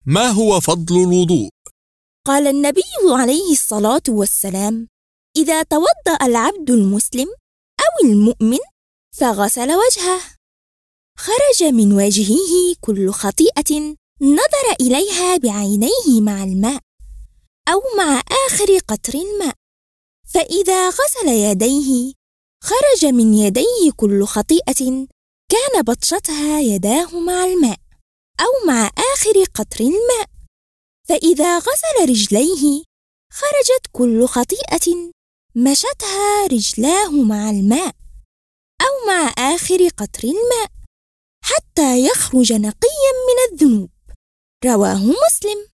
ما هو فضل الوضوء؟ قال النبي عليه الصلاة والسلام: إذا توضأ العبد المسلم أو المؤمن فغسل وجهه، خرج من وجهه كل خطيئة نظر إليها بعينيه مع الماء أو مع آخر قطر الماء. فإذا غسل يديه خرج من يديه كل خطيئة كان بطشتها يداه مع الماء أو مع آخر قطر الماء. فإذا غسل رجليه خرجت كل خطيئة مشتها رجلاه مع الماء أو مع آخر قطر الماء حتى يخرج نقيا من الذنوب. رواه مسلم.